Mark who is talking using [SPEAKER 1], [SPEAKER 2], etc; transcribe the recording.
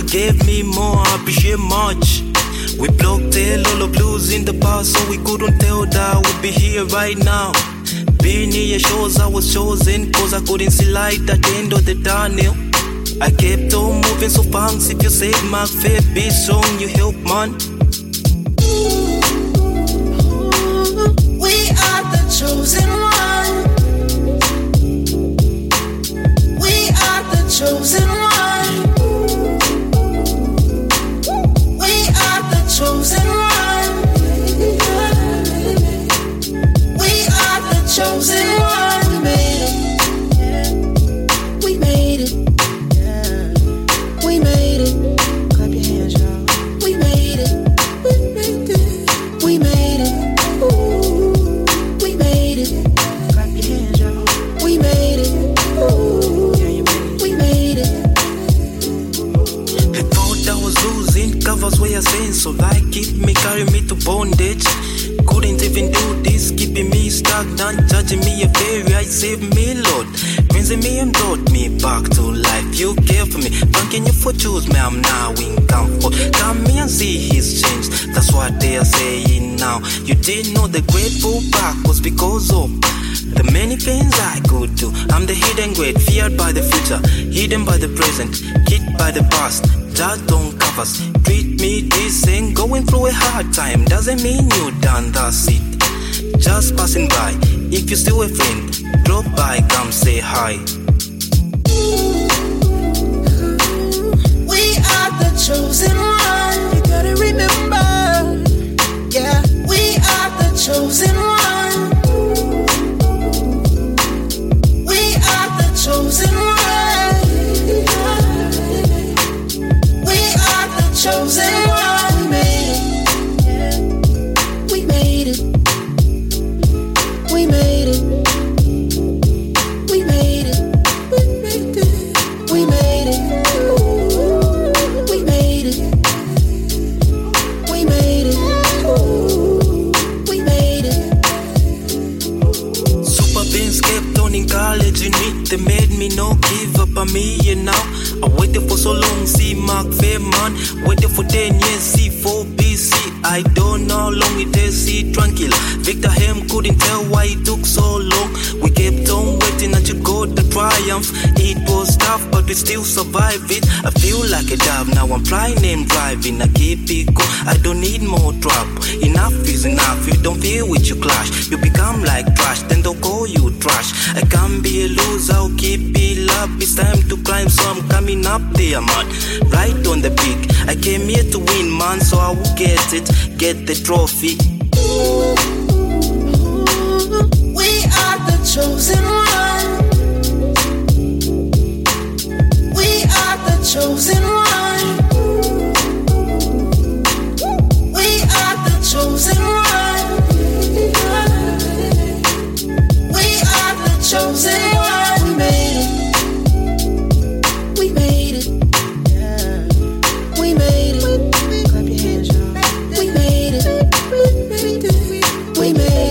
[SPEAKER 1] gave me more, I appreciate much. We blocked all the blues in the past, so we couldn't tell that we'd be here right now. Being here shows I was chosen, cause I couldn't see light at the end of the tunnel. I kept on moving, so thanks if you said my favorite song, you help, man.
[SPEAKER 2] We are the chosen one. We are the chosen one. We are the chosen one. We are the chosen one. We made it. We made it. Clap your hands, y'all. We made it. We made it. We made it. Clap your hands, y'all. We made it. We made it.
[SPEAKER 1] I thought I was losing, covers where you're saying, so like keep me, carry me to bondage. Couldn't even do this, keeping me stagnant, judging me a failure, save me, Lord. Cleansing me and brought me back to life. You care for me, thanking you for choose me, I'm now in comfort. Come here and see his change, that's what they are saying now. You didn't know the grateful back was because of the many things I could do. I'm the hidden great, feared by the future, hidden by the present, hit by the past. Judged on covers, treat me decent. Going through a hard time doesn't mean you done, that's it. Just passing by, if you're still a friend, drop by, come say hi.
[SPEAKER 2] We are the chosen one. You gotta remember, yeah. We are the chosen one. We are the chosen one. We are the chosen one. We made it. We made it. We made it. We made it. We made it. We made it. We made it. We made it.
[SPEAKER 1] Super things kept on encouraging me. They made me no give up on me, you know. I waited for so long, see Mark Fairman. Waited for 10 years, see 4 BC. I don't know how long it is, see Tranquil. Victor Hem couldn't tell why it took so long. We kept on waiting until God the triumph. It was tough, but we still survived it. I feel like a dove, now I'm flying and driving. I keep it cool, I don't need more trouble. Enough is enough, you don't feel with you clash. You become like trash, then they'll call you trash. I can't be a loser, I'll keep it up. It's time to climb, so I'm coming up there, man. Right on the peak, I came here to win, man, so I will get it, get the trophy.
[SPEAKER 2] We are the chosen one. We are the chosen one. We are the chosen one. We are the chosen one. We made it. We made it. Clap your hands, y'all. We made it. We made it. We made it.